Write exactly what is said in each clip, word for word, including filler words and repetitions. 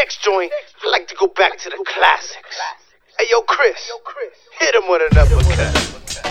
next joint, I like to go back to the classics. Hey, yo, Chris, hit him with an uppercut.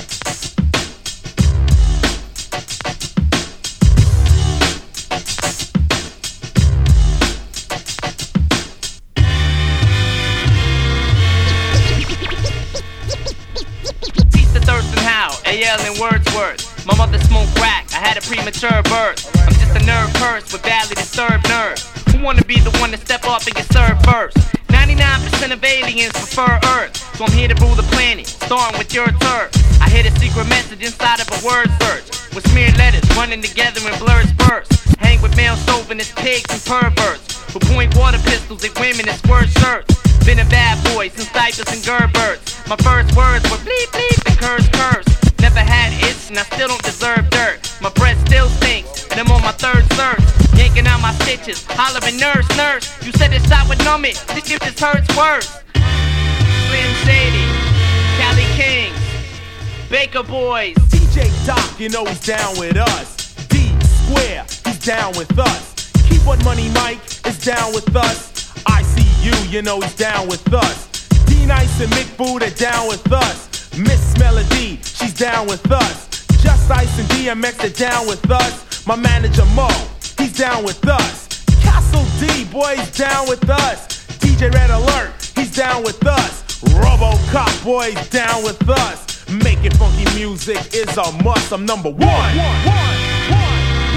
Thurston Howe, A L and Wordsworth. My mother smoked crack, I had a premature birth. I'm just a nerve curse with badly disturbed nerves. Who wanna be the one to step up and get served first? ninety-nine percent of aliens prefer Earth, so I'm here to rule the planet, starting with your turf. I hid a secret message inside of a word search, with smeared letters running together in blurred spurts. Hang with male chauvinist pigs and perverts, who point water pistols at women in squirt shirts. Been a bad boy since diapers and Gerberts. My first words were bleep bleep and curse curse. Never had itch and I still don't deserve dirt. My breath still stinks and I'm on my third search. Yanking out my stitches, hollering nurse, nurse. You said this shot would numb it, this shit just hurts worse. Slim Shady, Cali Kings, Baker Boys. D J Doc, you know he's down with us. D Square, he's down with us. Keyboard Money Mike is down with us. I C U, you know he's down with us. D-Nice and Mick Boot are down with us. Miss Melody, she's down with us. Just Ice and D M X are down with us. My manager Mo, he's down with us. Castle D, boy, he's down with us. D J Red Alert, he's down with us. RoboCop, boy, he's down with us. Making funky music is a must. I'm number one. one, one, one.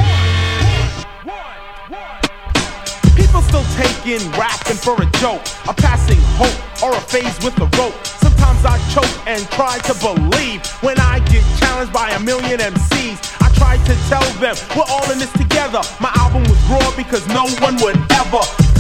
People still taking rapping for a joke, a passing hope, or a phase with a rope. Sometimes I choke and try to believe when I get challenged by a million M Cs. I try to tell them we're all in this together. My album was raw because no one would ever